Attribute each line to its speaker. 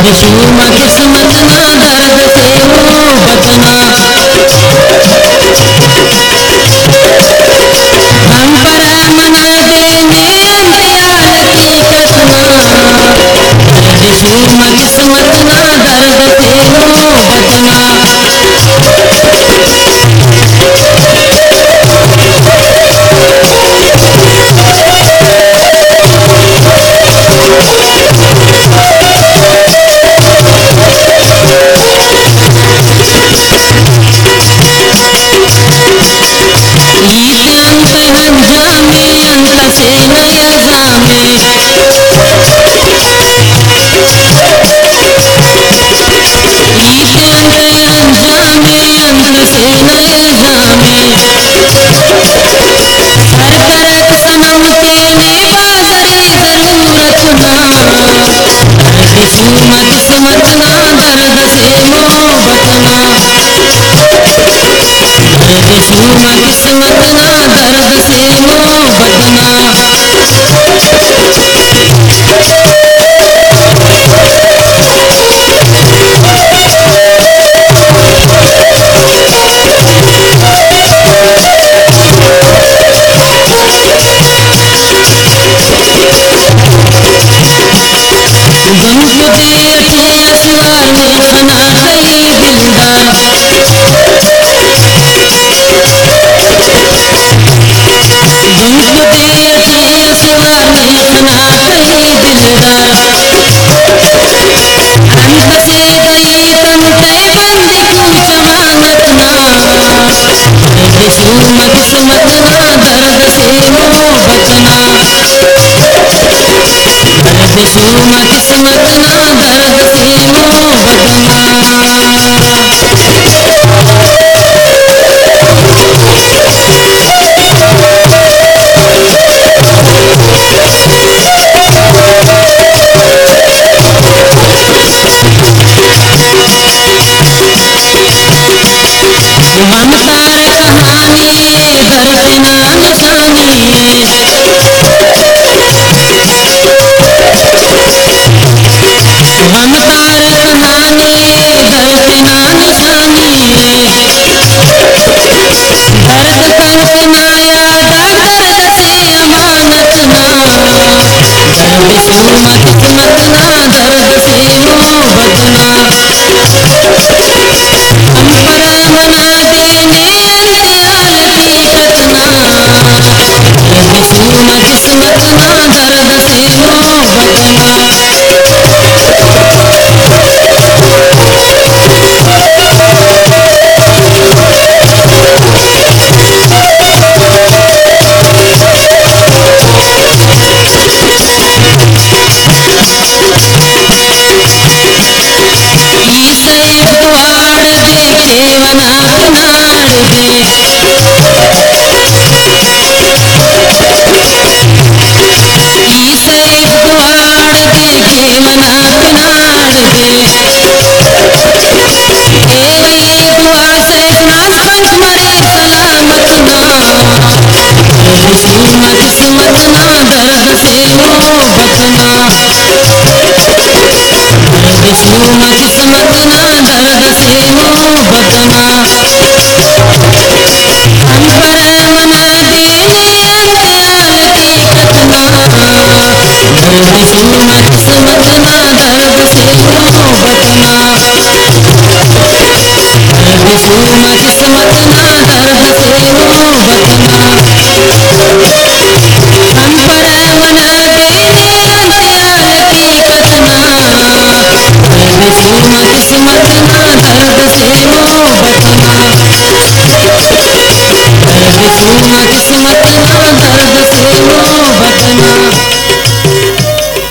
Speaker 1: शुमा किस्मत ना दर्द से बचना। हम पर मना देने दयाल की कसना। शुमा किस्मत ना दर्द से बचना। शुमा किस्मत ना दर्द से बचना। गम को दे अठे असवार में खना कई दिलदार। गम को दे अठे असवार में खना कई दिलदार। अंत से गई तन तय बंदी को जमानत ना। शुमा किस्मत ना दर्द से बचना। शुमा किस्मत ना दर्द से बचना। हम तार कहानी दर्द ना निशानी। हम तार कहानी दर्द ना निशानी। दर्द करके ना याद दर्द से अमानत ना। शुमा किस्मत ना दर्द से बचना। हम पर मना देने दयाल की कसना। शुमा किस्मत ना दर्द से बचना। केवना किनार दे। ईसे द्वार दे केवना किनार दे। तेरी दुआ से नास पंच मरे सलामत ना। शुमा किस्मत ना दर्द से बचना। शुमा किस्मत ना दर्द से बचना। हम पर मना देने दयाल की कसना। शुमा किस्मत ना दर्द से बचना। शुमा किस्मत